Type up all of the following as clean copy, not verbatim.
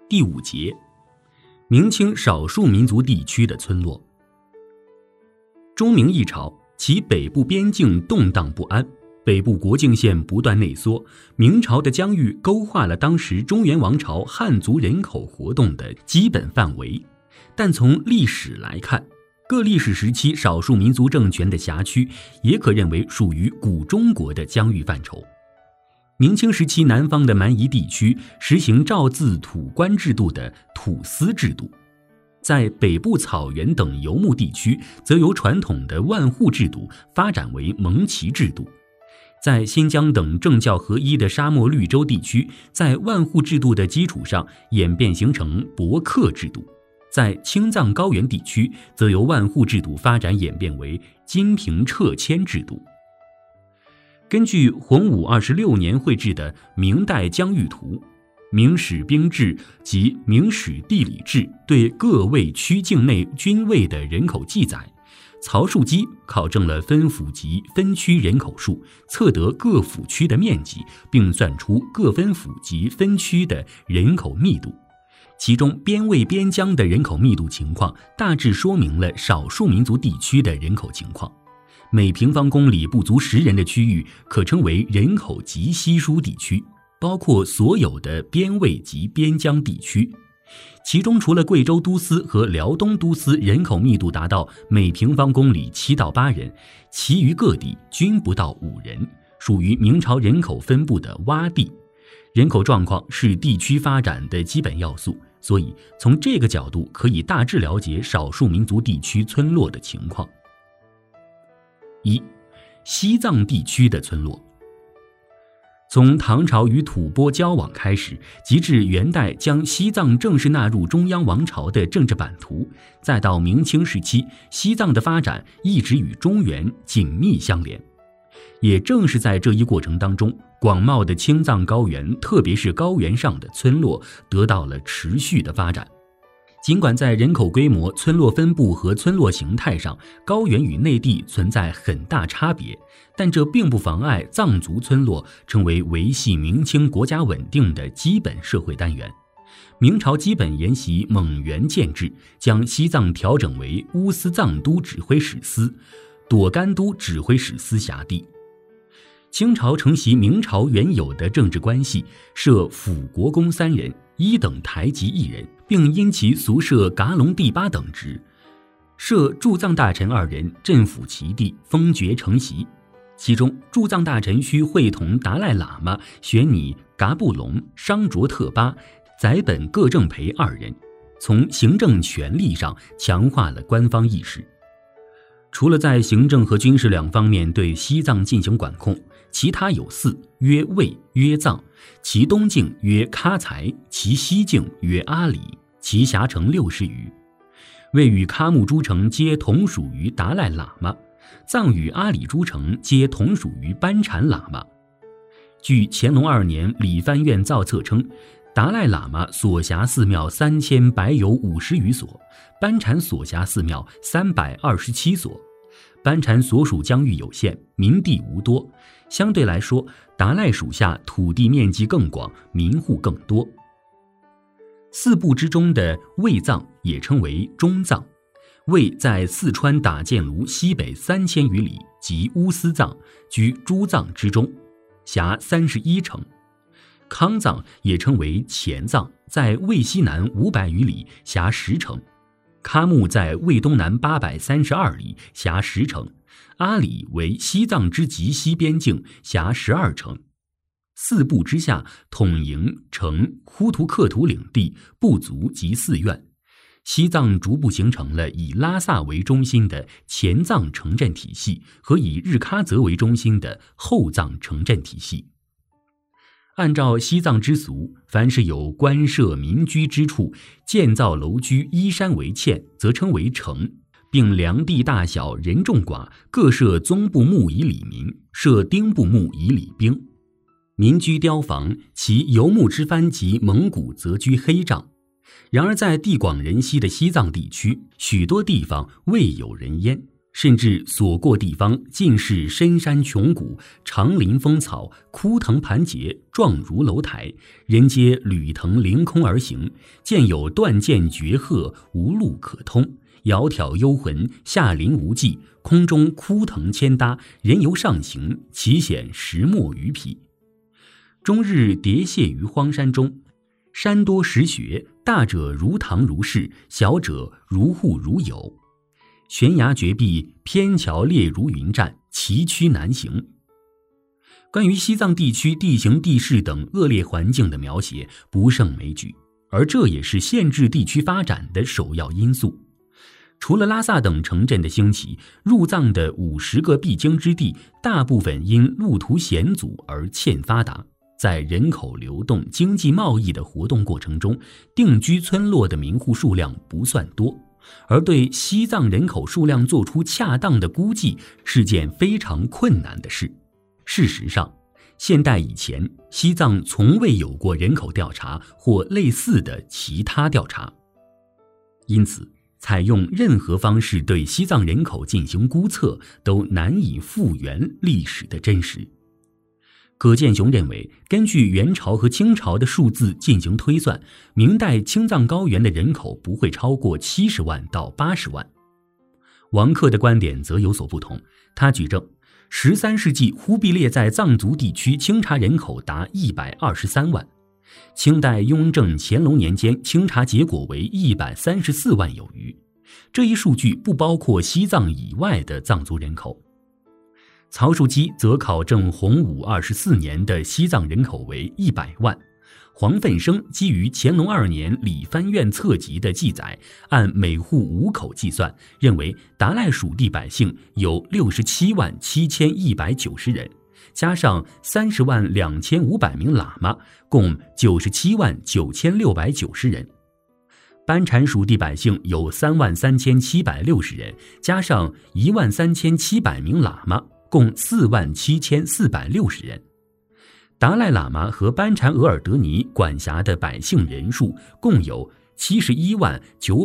第5节，明清少数民族地区的村落。中明一朝，其北部边境动荡不安，北部国境线不断内缩，明朝的疆域勾画了当时中原王朝汉族人口活动的基本范围。但从历史来看，各历史时期少数民族政权的辖区也可认为属于古中国的疆域范畴。明清时期南方的蛮夷地区实行诏字土官制度的土司制度，在北部草原等游牧地区则由传统的万户制度发展为蒙旗制度。在新疆等政教合一的沙漠绿洲地区，在万户制度的基础上演变形成伯克制度。在青藏高原地区，则由万户制度发展演变为金平撤迁制度。根据洪武26年绘制的明代疆域图，明史兵制及明史地理志对各卫区境内均位的人口记载，曹树基考证了分府及分区人口数，测得各府区的面积，并算出各分府及分区的人口密度。其中边卫边疆的人口密度情况大致说明了少数民族地区的人口情况。每平方公里不足10人的区域可称为人口极稀疏地区，包括所有的边卫及边疆地区。其中除了贵州都司和辽东都司人口密度达到每平方公里7到8人，其余各地均不到5人，属于明朝人口分布的洼地。人口状况是地区发展的基本要素，所以从这个角度可以大致了解少数民族地区村落的情况。1. 西藏地区的村落。从唐朝与吐蕃交往开始，及至元代将西藏正式纳入中央王朝的政治版图，再到明清时期，西藏的发展一直与中原紧密相连。也正是在这一过程当中，广袤的青藏高原，特别是高原上的村落，得到了持续的发展。尽管在人口规模、村落分布和村落形态上，高原与内地存在很大差别，但这并不妨碍藏族村落成为维系明清国家稳定的基本社会单元。明朝基本沿袭蒙元建制，将西藏调整为乌斯藏都指挥使司、朵甘都指挥使司辖地。清朝承袭明朝原有的政治关系，设辅国公3人，1等台籍1人，并因其俗设噶隆第8等职，设驻藏大臣2人，镇抚其地，封爵承袭。其中驻藏大臣需会同达赖喇嘛选拟噶布隆、商卓特巴、载本各正培2人，从行政权力上强化了官方意识。除了在行政和军事2方面对西藏进行管控，其他有4，曰卫，曰藏，其东境曰喀才，其西境曰阿里，其辖城60余。卫与喀木诸城皆同属于达赖喇嘛，藏与阿里诸城皆同属于班禅喇嘛。据乾隆2年理藩院造册称，达赖喇嘛所辖寺庙3000百有50余所，班禅所辖寺庙327所。班禅所属疆域有限，民地无多，相对来说，达赖属下土地面积更广，民户更多。4部之中的卫藏也称为中藏，卫在四川打箭炉西北3000余里，即乌斯藏，居诸藏之中，辖31城。康藏也称为前藏，在卫西南500余里，辖10城。喀木在卫东南832里，辖10城。阿里为西藏之极西边境，辖12城。4部之下统营城呼图克图领地、部族及寺院。西藏逐步形成了以拉萨为中心的前藏城镇体系和以日喀则为中心的后藏城镇体系。按照西藏之俗，凡是有官舍民居之处，建造楼居依山为堑，则称为城，并量地大小、人众寡，各设宗部墓以礼民，设丁部墓以礼兵。民居雕房，其游牧之番及蒙古则居黑帐。然而在地广人稀的西藏地区，许多地方未有人烟， 甚至所过地方尽是深山穷谷，长林丰草，枯藤盘结，状如楼台，人皆履腾凌空而行，见有断剑绝壑，无路可通，窈窕幽魂，下临无际，空中枯藤千搭，人游上行，其险石没于匹。终日喋谢于荒山中，山多石穴，大者如堂如室，小者如户如友，悬崖绝壁，偏桥列如云栈，崎岖难行。关于西藏地区地形地势等恶劣环境的描写不胜枚举，而这也是限制地区发展的首要因素。除了拉萨等城镇的兴起，入藏的50个必经之地大部分因路途险阻而欠发达，在人口流动、经济贸易的活动过程中，定居村落的民户数量不算多，而对西藏人口数量做出恰当的估计是件非常困难的事。事实上，现代以前，西藏从未有过人口调查或类似的其他调查，因此采用任何方式对西藏人口进行估测都难以复原历史的真实。葛剑雄认为，根据元朝和清朝的数字进行推算，明代青藏高原的人口不会超过70万到80万。王克的观点则有所不同，他举证13世纪忽必烈在藏族地区清查人口达123万，清代雍正、乾隆年间清查结果为134万有余，这一数据不包括西藏以外的藏族人口。曹树基则考证洪武24年的西藏人口为100万，黄奋生基于乾隆2年理藩院册籍的记载，按每户5口计算，认为达赖属地百姓有67万7190人，加上30万2500名喇嘛，共97万9690人。班禅属地百姓有3万3760人，加上1万3700名喇嘛，共4万7460人。达赖喇嘛和班禅额尔德尼管辖的百姓人数共有71万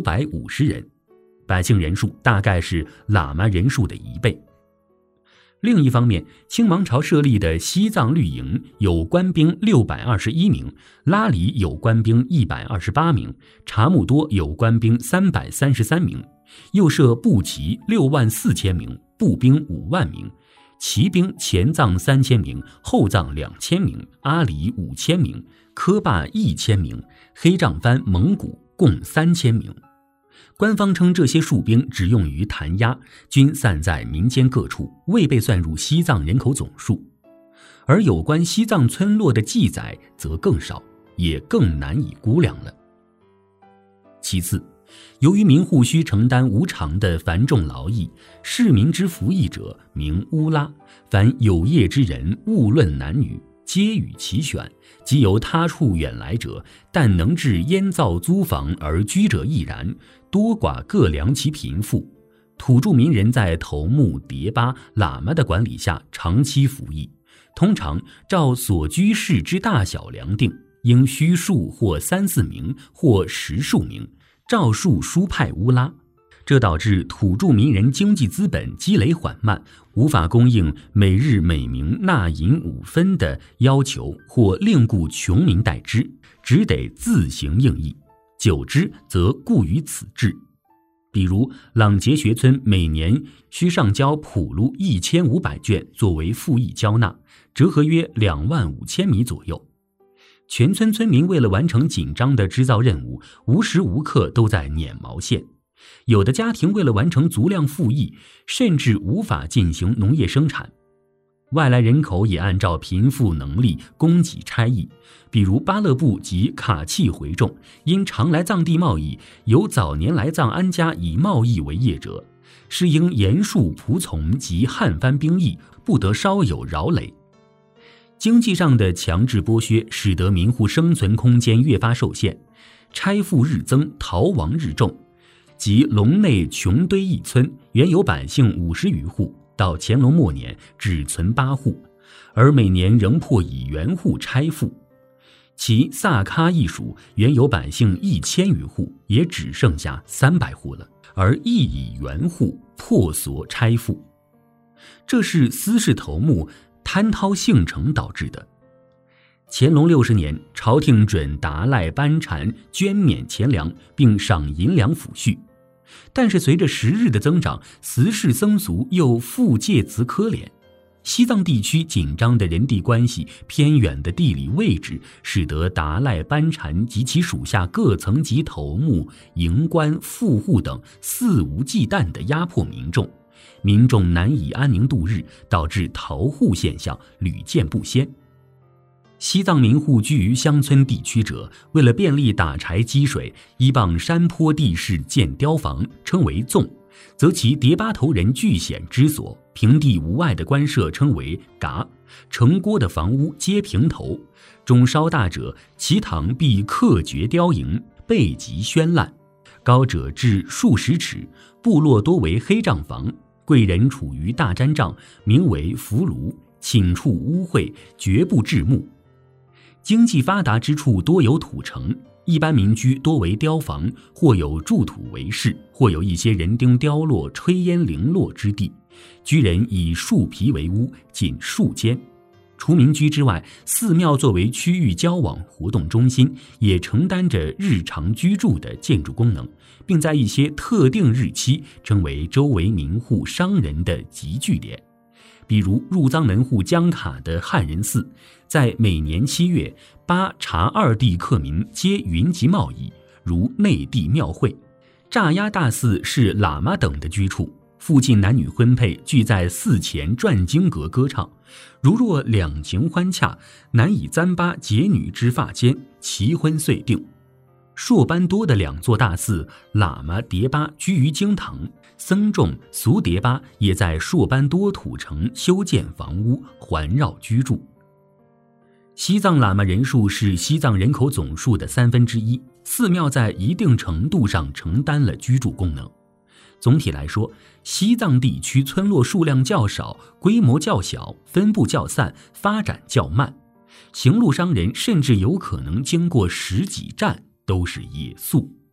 950人，百姓人数大概是喇嘛人数的1倍。另一方面，清王朝设立的西藏绿营有官兵621名，拉里有官兵128名，查木多有官兵333名，又设步骑6万4千名，步兵5万名，骑兵前藏3000名，后藏2000名，阿里5000名，科坝1000名，黑藏番蒙古共3000名。官方称这些戍兵只用于弹压，均散在民间各处，未被算入西藏人口总数。而有关西藏村落的记载则更少，也更难以估量了。其次，由于民户需承担无偿的繁重劳役，市民之服役者名乌拉，凡有业之人，勿论男女，皆与其选，即由他处远来者，但能至烟灶租房而居者亦然，多寡各量其贫富。土著民人在头目、迭巴、喇嘛的管理下长期服役，通常照所居市之大小量定，应虚数或3、4名，或10数名，照数输派乌拉。这导致土著民人经济资本积累缓慢，无法供应每日每名纳银5分的要求，或另雇穷民代之，只得自行应役，久之则固于此志。比如朗杰学村每年需上交普录1500卷作为赋役交纳，折合约2万5千米左右。全村村民为了完成紧张的织造任务，无时无刻都在捻毛线。有的家庭为了完成足量赋役，甚至无法进行农业生产。外来人口也按照贫富能力供给差役，比如巴勒布及卡契回众，因常来藏地贸易，有早年来藏安家以贸易为业者，是应严束仆从及汉番兵役，不得稍有扰累。经济上的强制剥削使得民户生存空间越发受限，差赋日增，逃亡日重。即龙内穷堆一村原有百姓50余户，到乾隆末年只存8户，而每年仍迫以原户差赋。其萨喀一属原有百姓1000余户，也只剩下300户了， 而亦以园户破所拆赋。这是私事头目贪掏性成导致的。乾隆60年，朝廷准达赖班禅捐免钱粮，并赏银两抚恤。但是随着时日的增长，私事僧俗又复借词可怜。西藏地区紧张的人地关系、偏远的地理位置，使得达赖班禅及其属下各层级头目、营官、富户等肆无忌惮地压迫民众，民众难以安宁度日，导致逃户现象屡见不鲜。西藏民户居于乡村地区者，为了便利打柴积水，依傍山坡地势建碉房，称为纵，则其叠巴头人据险之所，平地无碍的官舍称为嘎，城郭的房屋皆平头，中稍大者，其堂必刻绝雕楹，背极轩烂，高者至数十尺，部落多为黑帐房，贵人处于大毡帐，名为福炉，寝处污秽，绝不至目。经济发达之处多有土城，一般民居多为碉房，或有筑土为室，或有一些人丁凋落、炊烟零落之地。居人以树皮为屋，仅数间。除民居之外，寺庙作为区域交往活动中心，也承担着日常居住的建筑功能，并在一些特定日期成为周围民户商人的集聚点。比如入藏门户江卡的汉人寺，在每年7月，巴察二地客民皆云集贸易，如内地庙会。乍丫大寺是喇嘛等的居处，附近男女婚配聚在寺前转经阁歌唱，如若两情欢洽，男以簪巴结女之发间，其婚遂定。硕班多的2座大寺，喇嘛迭巴居于经堂，僧众俗迭巴也在硕班多土城修建房屋，环绕居住。西藏喇嘛人数是西藏人口总数的1/3，寺庙在一定程度上承担了居住功能。总体来说，西藏地区村落数量较少，规模较小，分布较散，发展较慢，行路商人甚至有可能经过10几站都是野宿。